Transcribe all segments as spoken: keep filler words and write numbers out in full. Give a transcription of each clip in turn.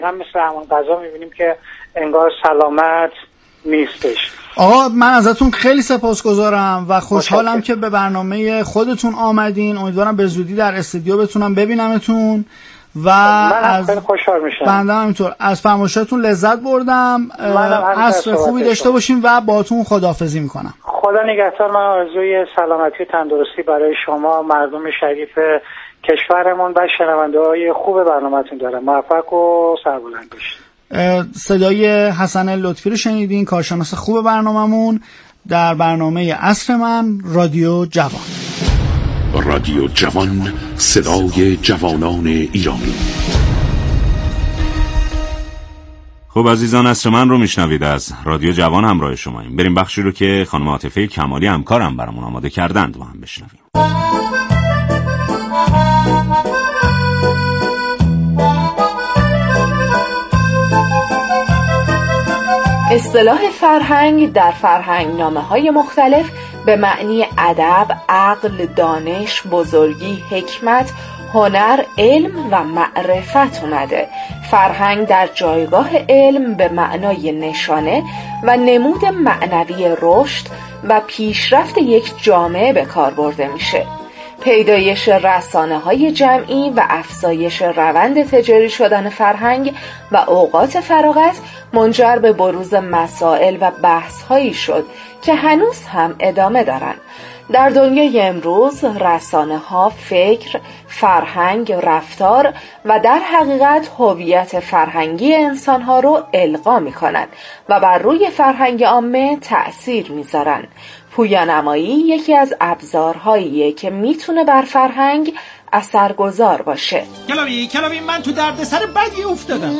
هم مثل همون غذا میبینیم که انگار سلامت نیستش. آقا من ازتون خیلی سپاسگزارم و خوشحالم مشکل. که به برنامه خودتون آمدین. امیدوارم به زودی در استودیو بتونم ببینمتون و از خیلی خوشحال میشم. بنده هم اینطور از فرمایشاتون لذت بردم. عصر خوبی داشته باشیم و باهاتون خداحافظی میکنم. خدا نگهدار. من آرزوی سلامتی و تندرستی برای شما مردم شریف کشورمون و شنونده‌های خوب برنامه‌تون دارم. موفق و سربلند باشید. صدای حسن لطفی رو شنیدین، کارشناس خوب برنامه‌مون در برنامه عصر من رادیو جوان. رادیو جوان، صدای جوانان ایرانی. خب عزیزان، عصر من رو میشنوید. از رادیو جوان همراه شماییم. بریم بخشی رو که خانم عاطفه کمالی همکارم برامون آماده کردند و هم بشنویم. اصطلاح فرهنگ در فرهنگنامه‌های مختلف به معنی ادب، عقل، دانش، بزرگی، حکمت، هنر، علم و معرفت اومده. فرهنگ در جایگاه علم به معنای نشانه و نمود معنوی رشد و پیشرفت یک جامعه به کار برده میشه. پیدایش رسانه‌های جمعی و افزایش روند تجاری شدن فرهنگ و اوقات فراغت منجر به بروز مسائل و بحث‌هایی شد که هنوز هم ادامه دارن. در دنیای امروز رسانه‌ها فکر، فرهنگ، رفتار و در حقیقت هویت فرهنگی انسان‌ها رو القا می‌کنند و بر روی فرهنگ عامه تأثیر می‌ذارن. پویانمایی یکی از ابزارهاییه که میتونه بر فرهنگ اثرگذار باشه. کلاوی کلاوی من تو دردسر بدی افتادم.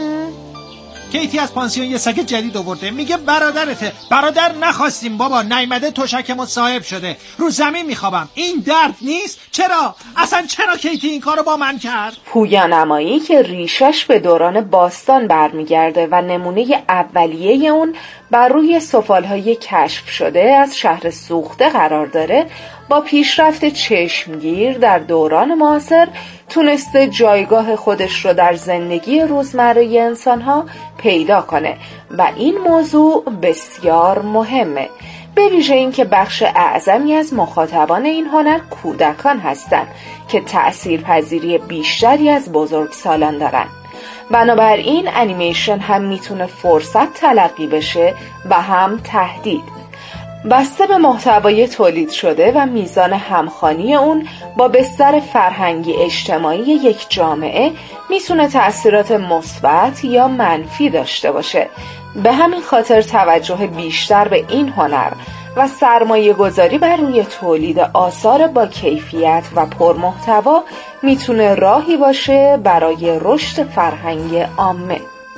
کیتی از پانسیون یه سگ جدید آورده، میگه برادرته. برادر نخواستیم بابا، نیامده تشکمون صاحب شده، رو زمین میخوابم. این درد نیست؟ چرا؟ اصلا چرا کیتی این کارو با من کرد؟ پویانمایی که ریشش به دوران باستان برمیگرده و نمونه اولیه اون بر روی سفالهای کشف شده از شهر سوخته قرار داره، با پیشرفت چشمگیر در دوران معاصر تونسته جایگاه خودش رو در زندگی روزمره انسان‌ها پیدا کنه و این موضوع بسیار مهمه، به ویژه این که بخش اعظمی از مخاطبان این هنر کودکان هستند که تأثیرپذیری بیشتری از بزرگسالان دارن. بنابراین انیمیشن هم میتونه فرصت تلقی بشه و هم تهدید. بسته به محتوای تولید شده و میزان همخوانی اون با بستر فرهنگی اجتماعی یک جامعه میتونه تأثیرات مثبت یا منفی داشته باشه. به همین خاطر توجه بیشتر به این هنر و سرمایه گذاری بر روی تولید آثار با کیفیت و پرمحتوا میتونه راهی باشه برای رشد فرهنگ عامه.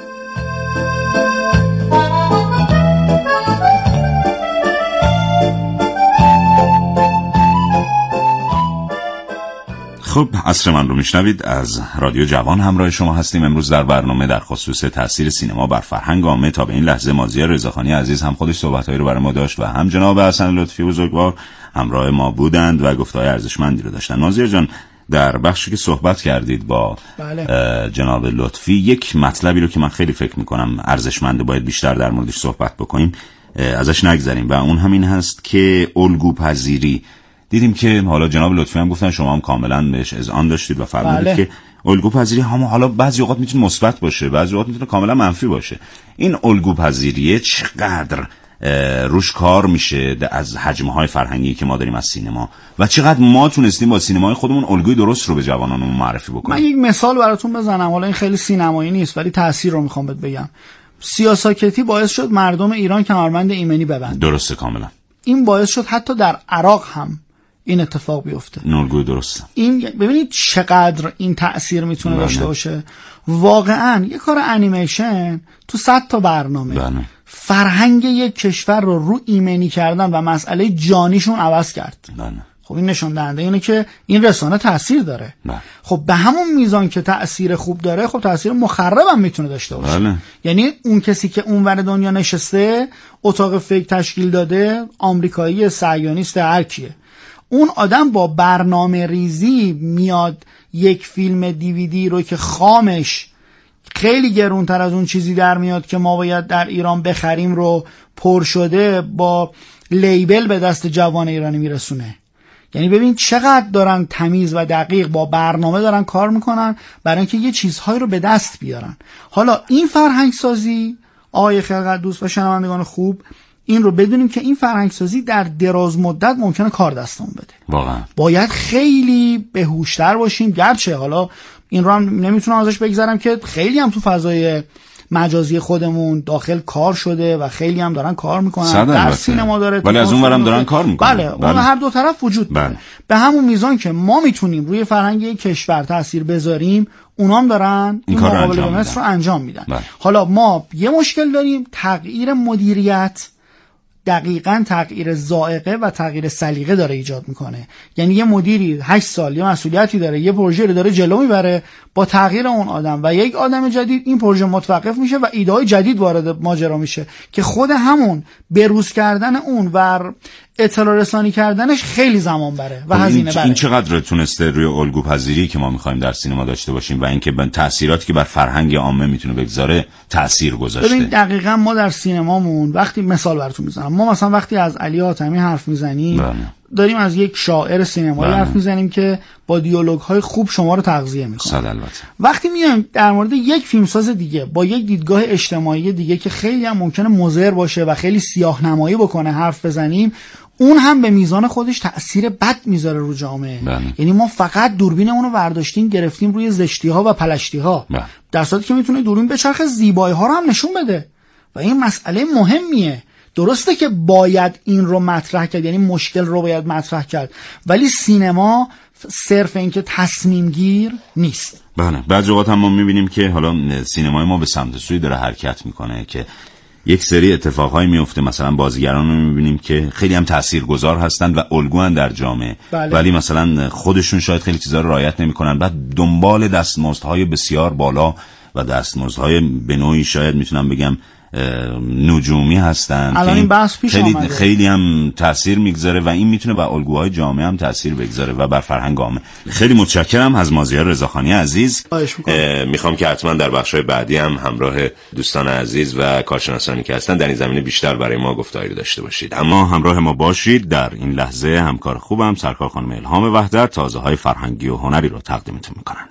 خب عصر من رو میشنوید. از رادیو جوان همراه شما هستیم. امروز در برنامه در خصوص تاثیر سینما بر فرهنگ عامه تا به این لحظه مازیار رضاخانی عزیز هم خودش صحبت‌هایی رو برای ما داشت و هم جناب حسن لطفی بزرگوار همراه ما بودند و گفته‌های ارزشمندی رو داشتن. مازیار جان، در بخشی که صحبت کردید با بله. جناب لطفی، یک مطلبی رو که من خیلی فکر می‌کنم ارزشمنده باید بیشتر در موردش صحبت بکنیم، ازش نگذریم و اون همین هست که الگوپذیری. دیدیم که حالا جناب لطفی هم گفتن، شما هم کاملا بهش اذعان داشتید و فرمودید بله. که الگوپذیری هم حالا بعضی اوقات میتونه مثبت باشه، بعضی اوقات میتونه کاملا منفی باشه. این الگوپذیری چقدر روش کار میشه از حجمهای فرهنگی که ما داریم از سینما و چقدر ما تونستیم با سینمای خودمون الگوی درست رو به جوانانمون معرفی بکنیم. من یک مثال براتون بزنم، حالا این خیلی سینمایی نیست ولی تاثیر رو میخوام بهت بگم. سیاساکتی باعث شد مردم ایران کمربند ایمنی ببندن. درسته کاملا. این باعث شد حتی در عراق هم این اتفاق بیفته. نورگوی درسته. این ببینید چقدر این تأثیر میتونه داشته باشه. واقعا یه کار انیمیشن تو صد تا برنامه بله. فرهنگ یک کشور رو رو ایمنی کردن و مسئله جانیشون عوض کرد. بله. خب این نشون دهنده اینه که این رسانه تأثیر داره. بله. خب به همون میزان که تأثیر خوب داره، خب تأثیر مخرب هم میتونه داشته باشه. بله. یعنی اون کسی که اونور دنیا نشسته، اتاق فکر تشکیل داده، آمریکایی، صهیونیست، هر کیه، اون آدم با برنامه ریزی میاد یک فیلم دیویدی رو که خامش خیلی گرونتر از اون چیزی در میاد که ما باید در ایران بخریم رو پر شده با لیبل به دست جوان ایرانی میرسونه. یعنی ببین چقدر دارن تمیز و دقیق با برنامه دارن کار میکنن برای اینکه یه چیزهایی رو به دست بیارن. حالا این فرهنگ سازی آقای خلقت دوست و شنوندگان خوب، این رو بدونیم که این فرهنگ سازی در دراز مدت ممکنه کار دستمون بده. واقعا باید خیلی بهوشتر باشیم. گرچه حالا این رو هم نمیتونم ازش بگذرم که خیلی هم تو فضای مجازی خودمون داخل کار شده و خیلی هم دارن کار میکنن، در سینما داره، ولی از اون ورم دارن کار میکنن. بله, بله. اون هر دو طرف وجود داره. بله. به همون میزان که ما میتونیم روی فرهنگ کشور تاثیر بذاریم، اونام دارن این مقابله به مصر رو انجام میدن. بله. حالا ما یه مشکل داریم، تغییر مدیریت دقیقاً تغییر ذائقه و تغییر سلیقه داره ایجاد میکنه. یعنی یه مدیری هشت سال یه مسئولیتی داره، یه پروژه رو داره جلو میبره، با تغییر اون آدم و یک آدم جدید این پروژه متوقف میشه و ایده‌های جدید وارد ماجرا میشه که خود همون بروز کردن اون و اطلاع رسانی کردنش خیلی زمان بره و هزینه بره. این چقدر تونسته روی الگو پذیری که ما میخوایم در سینما داشته باشیم و اینکه تأثیراتی که بر فرهنگ عامه میتونه بگذاره تأثیر گذاشته. ببین دقیقاً ما در سینمامون وقتی مثال براتون میزنم، ما مثلا وقتی از علی حاتمی حرف میزنیم بله. داریم از یک شاعر سینمایی بله. حرف میزنیم که با دیالوگ‌های خوب شما رو تغذیه میکنه. صد البته. وقتی میایم در مورد یک فیلمساز دیگه با یک دیدگاه اجتماعی دیگه که خیلی هم ممکنه مضر باشه و خیلی سیاه‌نمایی بکنه حرف بزنیم، اون هم به میزان خودش تأثیر بد میذاره رو جامعه. بله. یعنی ما فقط دوربینمون رو برداشتیم گرفتیم روی زشتی‌ها و پلشتی‌ها، بله. در صورتی که میتونه دوربین به چرخ زیبایی‌ها رو هم نشون بده و این مسئله مهمیه. درسته که باید این رو مطرح کرد، یعنی مشکل رو باید مطرح کرد، ولی سینما صرف این که تصمیم گیر نیست. بله، بعضی اوقات هم ما میبینیم که حالا سینمای ما به سمت سوی داره حرکت میکنه که یک سری اتفاقایی میفته، مثلا بازیگران رو میبینیم که خیلی هم تاثیرگذار هستن و الگوان در جامعه، بله. ولی مثلا خودشون شاید خیلی چیزا رو رعایت نمیکنن، بعد دنبال دستمزدهای بسیار بالا و دستمزدهای به نوعی شاید میتونم بگم نجومی هستن. الان این بحث پیش خیلی آمده. خیلی هم تاثیر میگذاره و این میتونه بر الگوهای جامعه هم تاثیر بگذاره و بر فرهنگ عامه. خیلی متشکرم از مازیار رضاخانی عزیز. میخوام که حتما در بخش‌های بعدی هم همراه دوستان عزیز و کارشناسانی که هستن در این زمینه بیشتر برای ما گفتاری داشته باشید. اما همراه ما باشید. در این لحظه همکار خوبم سرکار خانم الهام وحدت تازه‌های فرهنگی و هنری رو تقدیمتون میکنند.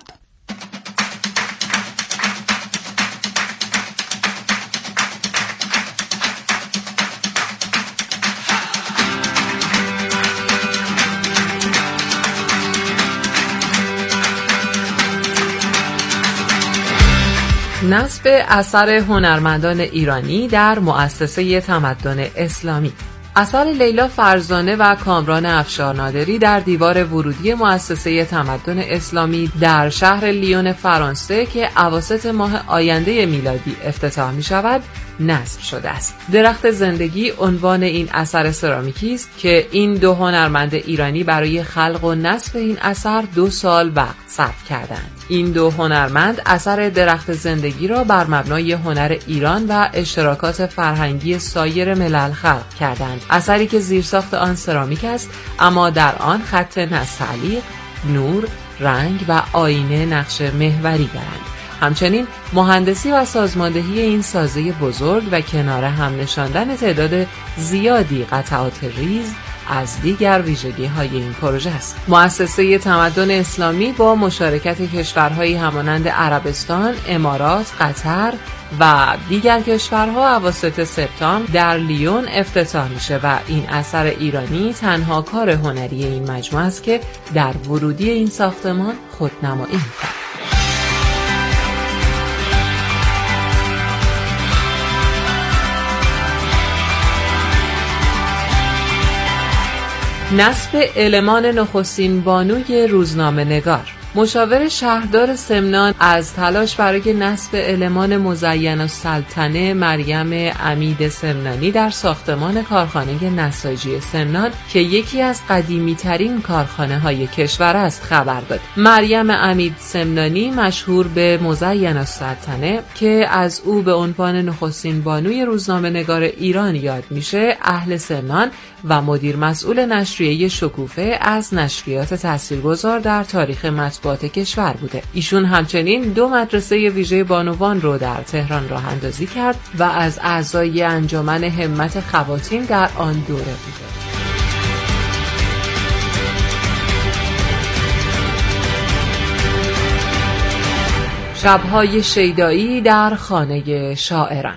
نصب اثر هنرمندان ایرانی در مؤسسه تمدن اسلامی. اثر لیلا فرزانه و کامران افشارنادری در دیوار ورودی مؤسسه تمدن اسلامی در شهر لیون فرانسه که اواسط ماه آینده میلادی افتتاح می شود نصب شده است. درخت زندگی عنوان این اثر سرامیکی است که این دو هنرمند ایرانی برای خلق و نصب این اثر دو سال وقت صرف کردند. این دو هنرمند اثر درخت زندگی را بر مبنای هنر ایران و اشتراکات فرهنگی سایر ملل خلق کردند. اثری که زیرساخت آن سرامیک است اما در آن خط نستعلیق، نور، رنگ و آینه نقش محوری دارند. همچنین مهندسی و سازماندهی این سازه بزرگ و کنار هم نشاندن تعداد زیادی قطعات ریز از دیگر ویژگی‌های این پروژه است. مؤسسه تمدن اسلامی با مشارکت کشورهایی همانند عربستان، امارات، قطر و دیگر کشورها اواسط سپتامبر در لیون افتتاح میشه و این اثر ایرانی تنها کار هنری این مجموعه است که در ورودی این ساختمان خودنمایی می‌کند. نصب المان نخستین بانوی روزنامه نگار. مشاور شهردار سمنان از تلاش برای نصب المان مزین السلطنه مریم عمید سمنانی در ساختمان کارخانه نساجی سمنان که یکی از قدیمی ترین کارخانه های کشور است خبر داد. مریم عمید سمنانی مشهور به مزین السلطنه که از او به عنوان نخستین بانوی روزنامه نگار ایران یاد میشه، اهل سمنان و مدیر مسئول نشریه شکوفه از نشریات تاثیرگذار در تاریخ مطبوعات مطبوعات کشور بوده. ایشون همچنین دو مدرسه ویژه بانوان رو در تهران راه اندازی کرد و از اعضای انجمن همت خواتین در آن دوره بوده. شب‌های شیدایی در خانه شاعران.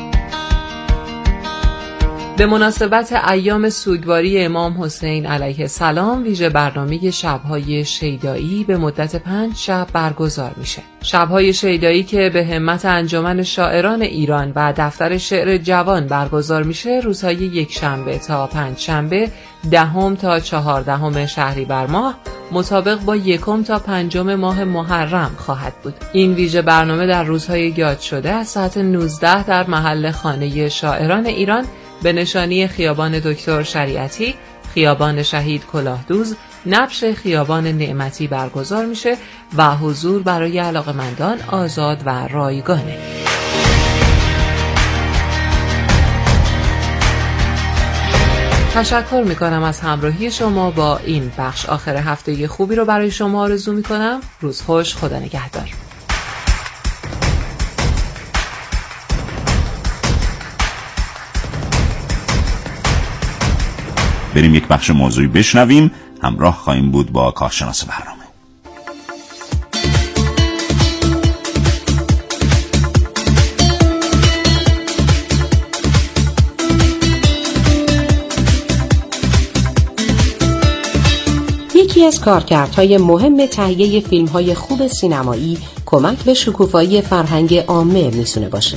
به مناسبت ایام سوگواری امام حسین علیه السلام ویژه برنامه شب‌های شیدایی به مدت پنج شب برگزار میشه. شب‌های شیدایی که به همت انجمن شاعران ایران و دفتر شعر جوان برگزار میشه روزهای یک شنبه تا پنج شنبه دهم تا چهاردهم شهریور ماه مطابق با یکم تا پنجم ماه محرم خواهد بود. این ویژه برنامه در روزهای یاد شده از ساعت نوزده در محل خانه شاعران ایران به نشانی خیابان دکتر شریعتی، خیابان شهید کلاهدوز، نبش خیابان نعمتی برگزار میشه و حضور برای علاقه‌مندان آزاد و رایگانه. تشکر میکنم از همراهی شما با این بخش. آخر هفته خوبی رو برای شما آرزو میکنم. روز خوش، خدا نگهدار. بریم یک بخش موضوعی بشنویم. همراه خواهیم بود با کارشناس برنامه. یکی از کارکردهای مهم تهیه فیلم‌های خوب سینمایی کمک به شکوفایی فرهنگ عامه میتونه باشه.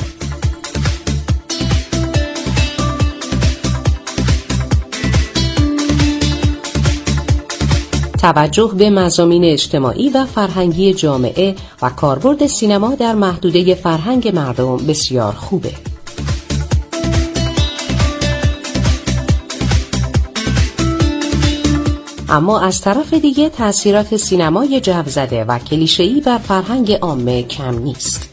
توجه به مضامین اجتماعی و فرهنگی جامعه و کاربرد سینما در محدوده فرهنگ مردم بسیار خوبه. اما از طرف دیگه تأثیرات سینمای جو زده و کلیشه‌ای بر فرهنگ عامه کم نیست.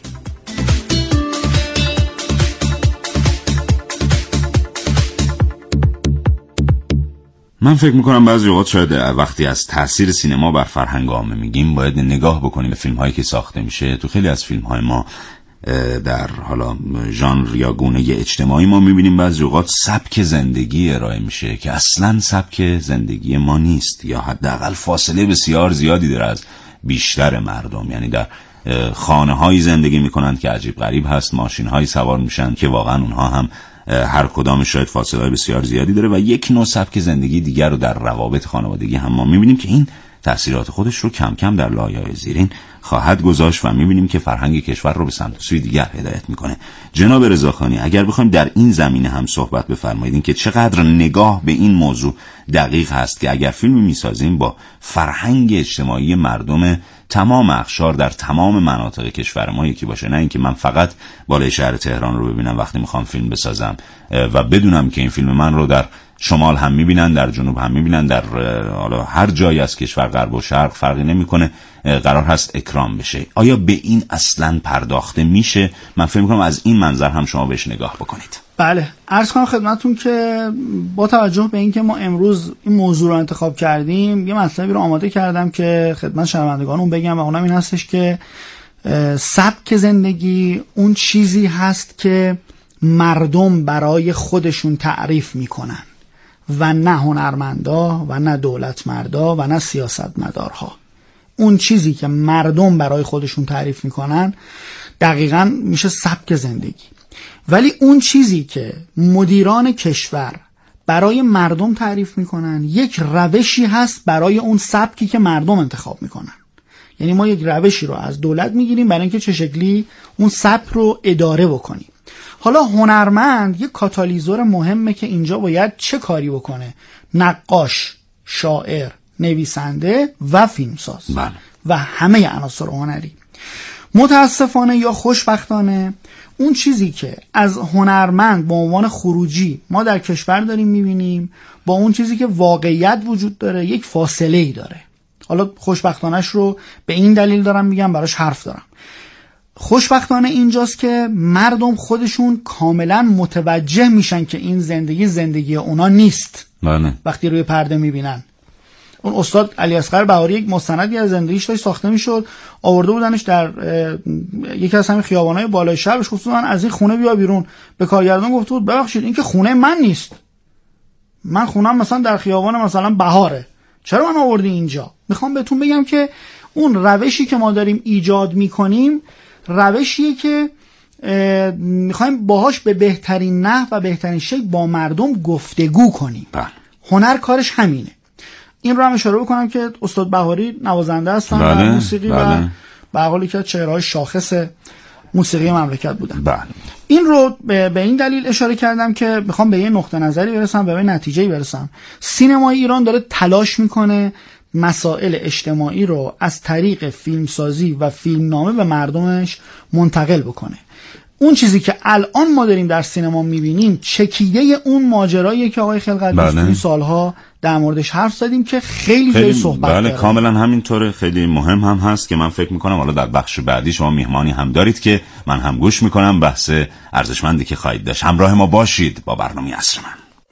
من فکر میکنم بعضی اوقات شاید وقتی از تاثیر سینما بر فرهنگ عامه میگیم باید نگاه بکنیم به فیلم هایی که ساخته میشه. تو خیلی از فیلم های ما در حالا ژانر یا گونه اجتماعی ما میبینیم بعضی اوقات سبک زندگی ارائه میشه که اصلا سبک زندگی ما نیست یا حداقل فاصله بسیار زیادی داره از بیشتر مردم. یعنی در خانه هایی زندگی میکنند که عجیب غریب هست، ماشین هایی سوار میشن که واقعا اونها هم هر کدامش شاید فاصله بسیار زیادی داره و یک نوع سبک زندگی دیگر رو در روابط خانوادگی هم ما میبینیم که این تأثیرات خودش رو کم کم در لایه‌های زیرین خواهد گذاشت و میبینیم که فرهنگ کشور رو به سمت و سوی دیگر هدایت میکنه. جناب رضاخانی، اگر بخوایم در این زمینه هم صحبت بفرمایید این که چقدر نگاه به این موضوع دقیق هست که اگر فیلمی میسازیم با فرهنگ اجتماعی مردم تمام اقشار در تمام مناطق کشور ما یکی باشه، نه اینکه من فقط بالای شهر تهران رو ببینم وقتی میخوام فیلم بسازم و بدونم که این فیلم من رو در شمال هم میبینن، در جنوب هم میبینن، در حالا هر جایی از کشور غرب و شرق فرقی نمیکنه قرار هست اکرام بشه. آیا به این اصلا پرداخته میشه؟ من فکر میکنم از این منظر هم شما بهش نگاه بکنید. بله، عرض کنم خدمتتون که با توجه به اینکه ما امروز این موضوع رو انتخاب کردیم یه مطلبی رو آماده کردم که خدمت شنوندگانمون بگم و اونم این هستش که سبک زندگی اون چیزی هست که مردم برای خودشون تعریف میکنن و نه هنرمندا و نه دولتمردا و نه سیاستمدارها. اون چیزی که مردم برای خودشون تعریف میکنن دقیقاً میشه سبک زندگی. ولی اون چیزی که مدیران کشور برای مردم تعریف میکنن یک روشی هست برای اون سبکی که مردم انتخاب میکنن. یعنی ما یک روشی رو از دولت میگیریم برای اینکه چه شکلی اون سبک رو اداره بکنیم. حالا هنرمند یک کاتالیزور مهمه که اینجا باید چه کاری بکنه؟ نقاش، شاعر، نویسنده و فیلمساز بله. و همه عناصر هنری. متاسفانه یا خوشبختانه اون چیزی که از هنرمند به عنوان خروجی ما در کشور داریم میبینیم با اون چیزی که واقعیت وجود داره یک فاصله ای داره. حالا خوشبختانش رو به این دلیل دارم میگم، براش حرف دارم. خوشبختانه اینجاست که مردم خودشون کاملا متوجه میشن که این زندگی زندگی اونا نیست. بله. وقتی روی پرده میبینن اون استاد علی اصغر بهاری یک مستندی از زندگیش داشت ساخته میشد، آورده بودنش در یکی از همین خیابان‌های بالای شهرش، خصوصا از این خونه بیا بیرون. به کارگردان گفته بود ببخشید این که خونه من نیست، من خونم مثلا در خیابان مثلا بهاره، چرا من آوردی اینجا؟ میخوام بهتون بگم که اون روشی که ما داریم ایجاد میکنیم روشیه که میخوایم باهاش به بهترین نحو و بهترین شکل با مردم گفتگو کنیم. بله. هنر کارش همینه. این رو هم اشاره بکنم که استاد بهاری نوازنده هستن در بله. موسیقی بله. و به قولی که چهره‌های شاخص موسیقی مملکت بودن. بله. این رو به این دلیل اشاره کردم که میخوام به یه نقطه نظری برسم، به یه نتیجه‌ای برسم. سینمای ایران داره تلاش میکنه مسائل اجتماعی رو از طریق فیلمسازی و فیلمنامه به مردمش منتقل بکنه. اون چیزی که الان ما داریم در سینما میبینیم چکیده اون ماجراییه که آقای خلقت دوست این سالها در موردش حرف زدیم که خیلی جای صحبت بله داره. کاملا همینطوره. خیلی مهم هم هست که من فکر میکنم حالا در بخش بعدی شما میهمانی هم دارید که من هم گوش میکنم، بحث ارزشمندی که خواهید داشت. همراه ما باشید با برنامه عصر من.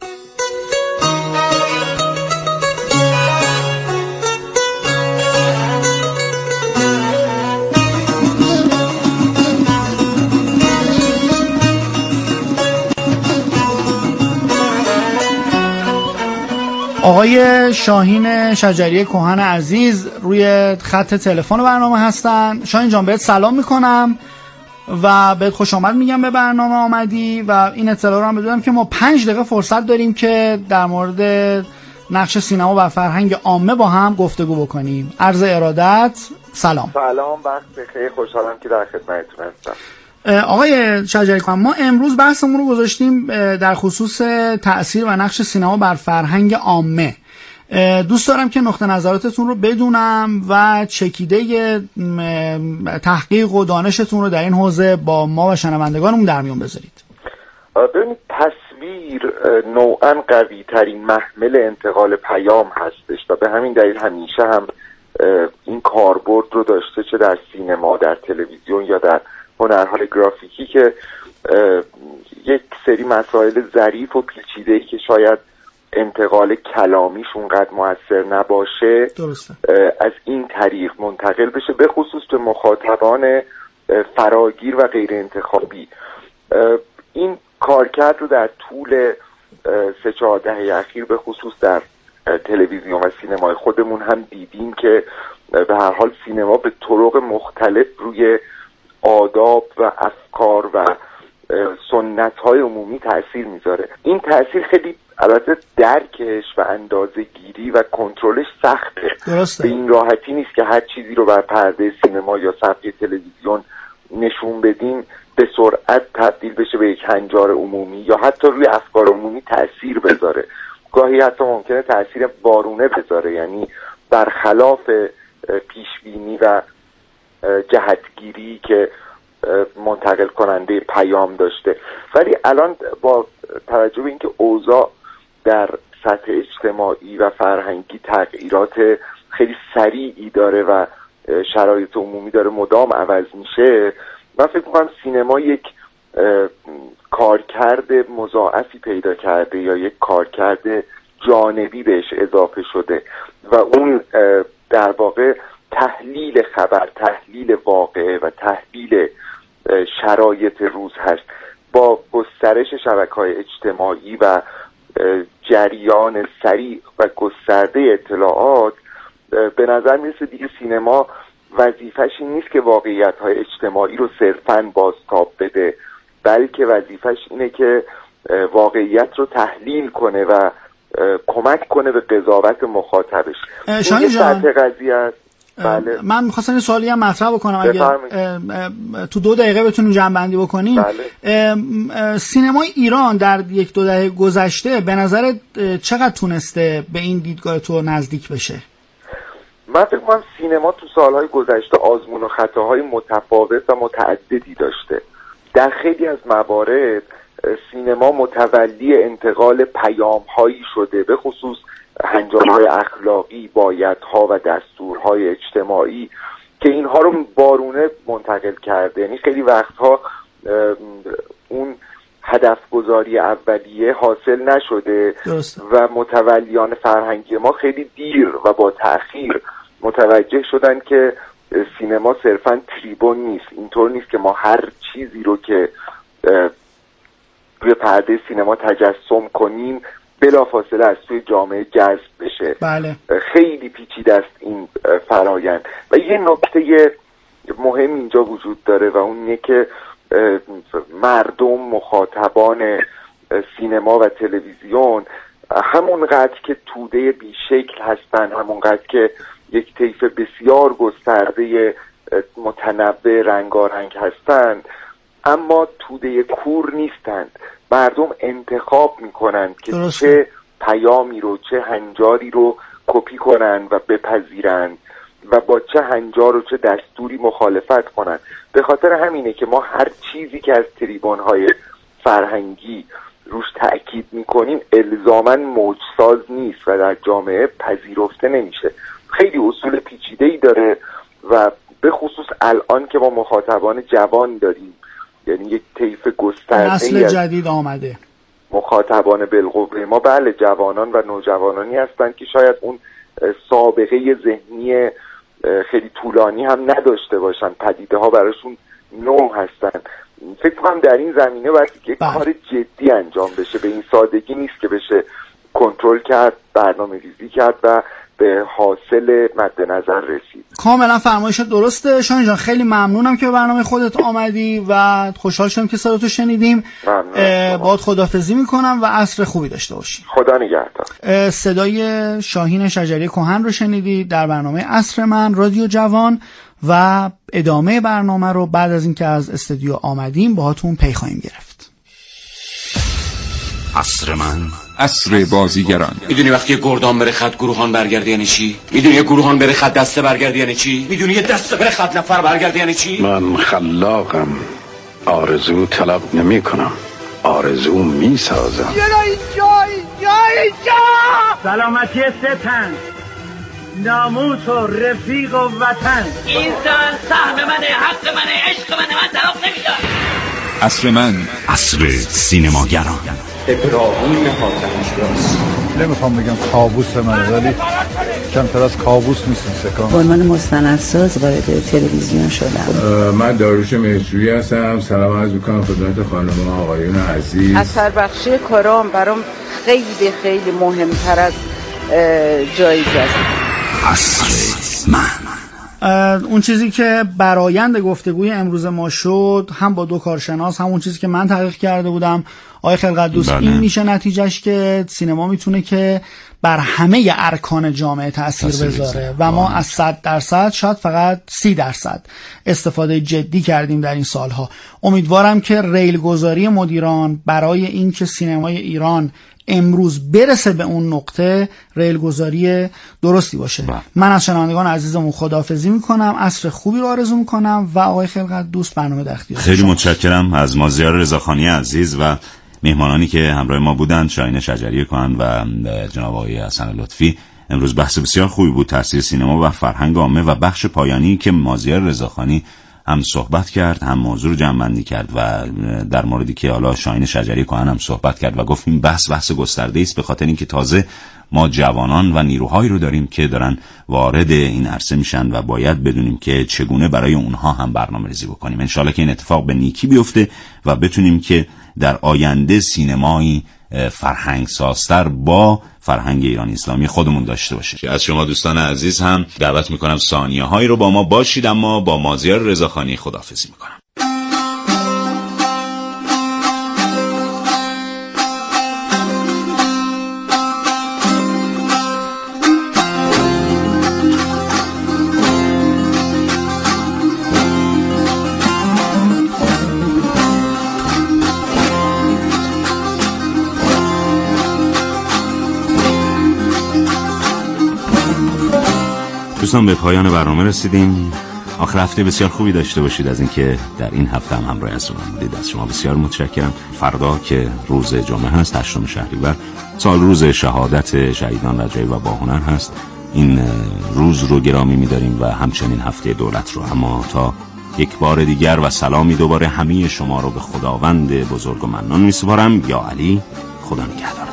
آقای شاهین شجریه کهن عزیز روی خط تلفن برنامه هستن. شاهین جان بهت سلام میکنم و بهت خوش آمد میگم به برنامه آمدی و این اطلاع رو هم بدونم که ما پنج دقیقه فرصت داریم که در مورد نقش سینما و فرهنگ عامه با هم گفتگو بکنیم. عرض ارادت. سلام. سلام، وقت بخیر، خوشحالم که در خدمتتون هستم. آقای شجریه کهن، ما امروز بحثمون رو گذاشتیم در خصوص تأثیر و نقش سینما بر فرهنگ عامه. دوست دارم که نقطه نظراتتون رو بدونم و چکیده تحقیق و دانشتون رو در این حوزه با ما و شنوندگانمون در میون بذارید. ببینید، تصویر نوعاً قوی ترین محمل انتقال پیام هستش و به همین دلیل همیشه هم این کاربرد رو داشته، چه در سینما، در تلویزیون یا در هنرهای گرافیکی، که یک سری مسائل ظریف و پیچیده‌ای که شاید انتقال کلامیش اونقدر موثر نباشه درسته. از این طریق منتقل بشه، به خصوص به مخاطبان فراگیر و غیر انتخابی. این کارکرد رو در طول سه چهار دهه اخیر به خصوص در تلویزیون و سینمای خودمون هم دیدیم که به هر حال سینما به طرق مختلف روی آداب و افکار و سنت‌های عمومی تأثیر میذاره. این تأثیر خیلی البته درکش و اندازه گیری و کنترلش سخته. درسته. به این راحتی نیست که هر چیزی رو بر پرده سینما یا صفحه تلویزیون نشون بدیم به سرعت تبدیل بشه به یک هنجار عمومی یا حتی روی افکار عمومی تأثیر بذاره. گاهی حتی ممکنه تأثیر وارونه بذاره، یعنی برخلاف پیشبینی و جهتگیری که منتقل کننده پیام داشته. ولی الان با توجه به اینکه اوضاع در سطح اجتماعی و فرهنگی تغییرات خیلی سریعی داره و شرایط عمومی داره مدام عوض میشه، من فکر می‌کنم سینما یک کارکرد مضاعفی پیدا کرده یا یک کارکرد جانبی بهش اضافه شده و اون در واقع تحلیل خبر، تحلیل واقعه و تحلیل شرایط روز هست. با گسترش شبکه‌های اجتماعی و جریان سریع و گسترده اطلاعات به نظر میرسه دیگه سینما وظیفش این نیست که واقعیت‌های اجتماعی رو صرفاً بازتاب بده، بلکه وظیفش اینه که واقعیت رو تحلیل کنه و کمک کنه به قضاوت مخاطبش. شاهین جان، قضیه است. بله. من می‌خواستم این سوالی هم مطرح بکنم اگه تو دو دقیقه بتونیم جمع‌بندی بکنیم. بله. سینمای ایران در یک دو دهه گذشته به نظر چقدر تونسته به این دیدگاه تو نزدیک بشه؟ من فکر می‌کنم سینما تو سالهای گذشته آزمون و خطاهای متفاوت و متعددی داشته. در خیلی از موارد سینما متولی انتقال پیام‌هایی شده، به خصوص هنجارهای اخلاقی، بایدها و دستورهای اجتماعی که اینها رو وارونه منتقل کرده. یعنی خیلی وقتها اون هدف گذاری اولیه حاصل نشده درست. و متولیان فرهنگی ما خیلی دیر و با تأخیر متوجه شدن که سینما صرفاً تریبون نیست. اینطور نیست که ما هر چیزی رو که روی پرده سینما تجسم کنیم بلافاصله از توی جامعه جذب بشه. بله. خیلی پیچیده است این فرایند و یه نکته مهم اینجا وجود داره و اون اینه که مردم مخاطبان سینما و تلویزیون همونقدر که توده بیشکل هستن، همونقدر که یک طیف بسیار گسترده متنوع رنگارنگ هستند، اما توده کور نیستند. مردم انتخاب میکنند که درسته. چه پیامی رو، چه هنجاری رو کپی کنند و بپذیرند و با چه هنجار و چه دستوری مخالفت کنند. به خاطر همینه که ما هر چیزی که از تریبون‌های فرهنگی روش تأکید میکنیم الزاماً موجساز نیست و در جامعه پذیرفته نمیشه. خیلی اصول پیچیده‌ای داره و به خصوص الان که ما مخاطبان جوان داریم، یعنی یک طیف گسترده‌ای نسل جدید آمده، مخاطبان بالقوه ما بله جوانان و نوجوانانی هستند که شاید اون سابقه ذهنی خیلی طولانی هم نداشته باشن، پدیده ها براشون نو هستن. فکر کنم در این زمینه باید یک کار جدی انجام بشه. به این سادگی نیست که بشه کنترل کرد، برنامه ریزی کرد و به حاصل مد نظر رسید. کاملا فرمایش درسته. شاهین جان خیلی ممنونم که به برنامه خودت آمدی و خوشحال شدم که صداتو شنیدیم. باهات خداحافظی میکنم و عصر خوبی داشته باشی. خدا نگهدار. صدای شاهین شجری کهن رو شنیدید در برنامه عصر من رادیو جوان و ادامه برنامه رو بعد از اینکه از استودیو آمدیم باهاتون پی خواهیم گرفت. عصر من، عصر بازیگران. میدونی وقتی یه گردان بره خط گروهان برگرده یعنی چی؟ میدونی یه گروهان بره خط دسته برگرده یعنی چی؟ میدونی یه دسته بره خط نفر برگرده یعنی چی؟ من خلاقم، آرزو طلب نمی کنم، آرزو می سازم. جای جای جای جا سلامتی ستن، ناموس و رفیق و وطن. این زن سهم منه، حق منه، عشق منه، من طلاق نمیدم. عصر من، عصر سینماگران. ابراهیم حاتمی‌شراز. نمیخوام بگم کابوس من، ولی کمتر از کابوس نیست این سکان. به عنوان مستندساز وارد تلویزیون شدم. من داریوش مهرجویی هستم. سلام عرض می‌کنم خدمت خانم ها آقایون عزیز. اثر بخشی کارام برام خیلی خیلی مهمتر از جایزه است. عصر من. اون چیزی که برآیند گفتگوی امروز ما شد هم با دو کارشناس، همون چیزی که من تحقیق کرده بودم آقای خلقت دوست، این میشه نتیجهش که سینما میتونه که بر همه ارکان جامعه تأثیر بذاره و ما از صد درصد شاید فقط سی درصد استفاده جدی کردیم در این سالها. امیدوارم که ریلگذاری مدیران برای این که سینمای ایران امروز برسه به اون نقطه ریلگذاری درستی باشه. با. من از شنوندگان عزیزمون خداحافظی میکنم، عصر خوبی رو آرزو میکنم و آقای خلقت دوست برنامه در اختیار خیلی متشکرم از مازیار رضاخانی عزیز و مهمانانی که همراه ما بودند، شاهین شجری کهن و جناب آقای حسن لطفی. امروز بحث بسیار خوبی بود، تاثیر سینما و فرهنگ عامه، و بخش پایانی که مازیار رضاخانی هم صحبت کرد، هم موضوع رو جمع‌بندی کرد و در موردی که حالا شاهین شجری کهن هم صحبت کرد و گفتیم بحث بحث گسترده است، به خاطر اینکه تازه ما جوانان و نیروهایی رو داریم که دارن وارد این عرصه میشن و باید بدونیم که چگونه برای اونها هم برنامه‌ریزی بکنیم. انشالله که این اتفاق به نیکی بیفته و بتونیم که در آینده سینمایی فرهنگ سازتر با فرهنگ ایران اسلامی خودمون داشته باشیم. از شما دوستان عزیز هم دعوت میکنم ثانیه هایی رو با ما باشید، اما با مازیار رضاخانی خداحافظی میکنم. دوستان به پایان برنامه رسیدیم. آخر هفته بسیار خوبی داشته باشید. از اینکه در این هفته هم همراه از من بودید از شما بسیار متشکرم. فردا که روز جمعه هست، هشتم شهریور، سال روز شهادت شهیدان رجایی و باهنر هست، این روز رو گرامی می‌داریم و همچنین هفته دولت رو. اما تا یک بار دیگر و سلامی دوباره همه شما رو به خداوند بزرگ و منان میسپارم. یا علی، خدا نگهدارتون.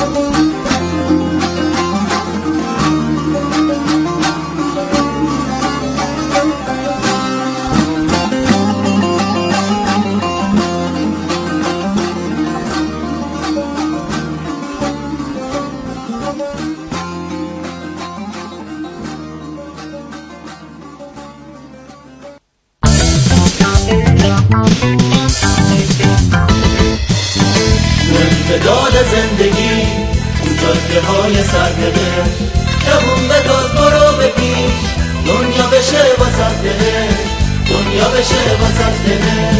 امتداد زندگی اون جاده های سرده جوون به تاز برو به پیش دنیا بشه واسه ده دنیا بشه واسه ده.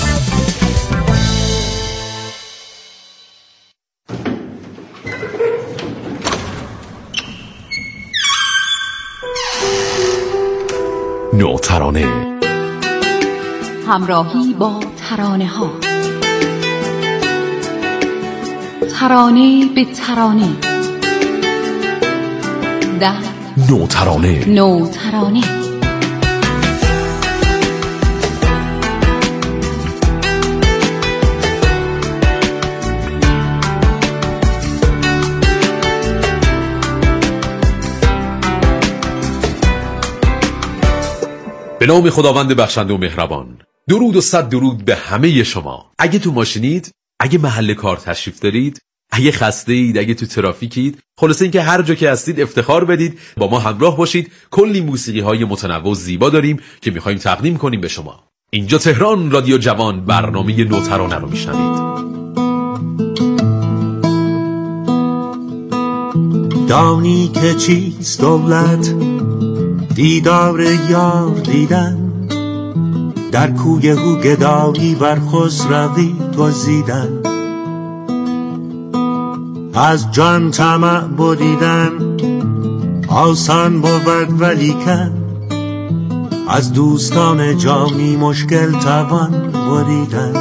نوترانه، همراهی با ترانه ها، ترانه به ترانه، در نوترانه نوترانه. به نام خداوند بخشنده و مهربان. درود و صد درود به همه شما. اگه تو ماشینید، اگه محل کار تشریف دارید، اگه خسته اید، اگه تو ترافیکید، خلاصه اینکه هر جا که هستید افتخار بدید، با ما همراه باشید. کلی موسیقی های متنوع و زیبا داریم که میخوایم تقدیم کنیم به شما. اینجا تهران، رادیو جوان، برنامه نوترانه رو میشنوید. دانی که چیست دولت، دیدار یار دیدن، در کوی او گدایی بر خسروی گزیدن، از جان طمع بریدن آسان بود ولیکن، از دوستان جانی مشکل توان بریدن.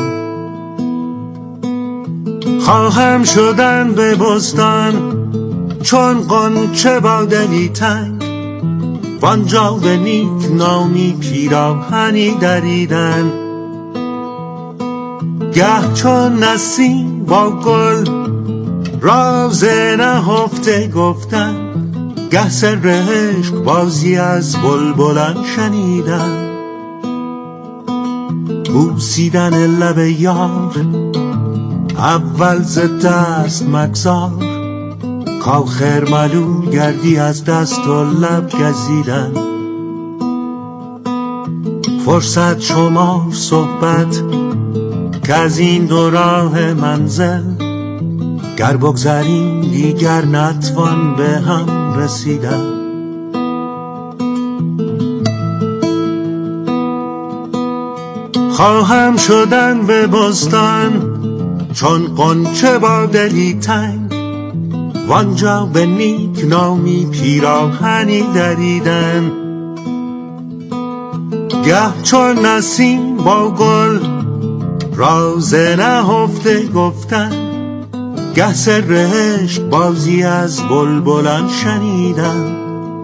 خواهم شدن به بستان چون غنچه با دلی تنگ، وانجا به نیک نامی پیراهنی دریدن، گه چون نسیم با گل راز نهفته گفتن، گه سر عشق بازی از بلبلان شنیدن، بوسیدن لب یار اول ز دست مگذار، کاخر ملول گردی از دست و لب گزیدن، فرصت شمار صحبت که از این دو راه منزل، گر بگذریم دیگر نتوان به هم رسیدن. خواهم شدن به بستان چون غنچه با دلی تنگ، وانجا به نیک نامی پیراهنی دریدن، گه چون نسیم با گل راز نهفته گفتن، گه سر عشق بازی از بلبلان شنیدن،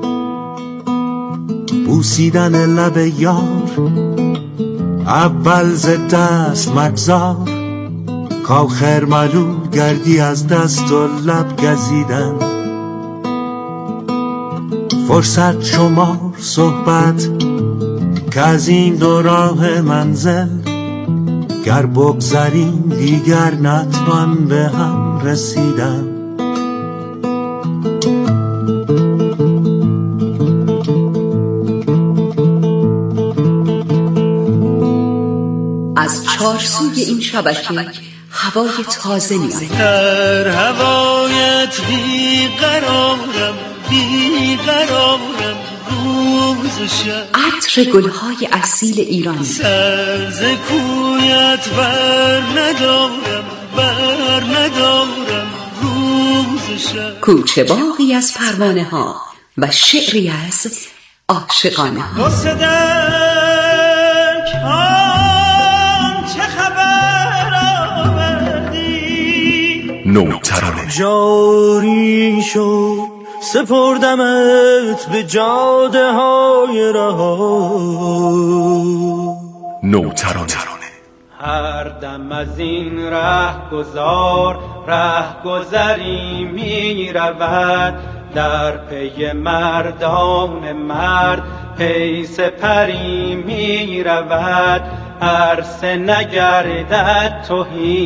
بوسیدن لب یار اول ز دست مگذار، کاخر ملول گردی از دست و لب گزیدن، فرصت شمار صحبت که از این دو راه منزل، گر بگذریم دیگر نتوان به هم رسیدن. از چارسوی این شبکه هوای تازه میاد. در هوایت بیقرارم بیقرارم روز شب، عطر گلهای اصیل ایرانی، سر ز کویت بر ندارم بر ندارم روز شب، کوچه باغی از پروانه ها و شعری از عاشقانه ها. نوترانه جاری شد سپردمت به جاده های رها، نوترانه. هر دم از این ره گذار ره گذری می رود، در پی مردان مرد پی سپری می رود، عرصه نگردد تهی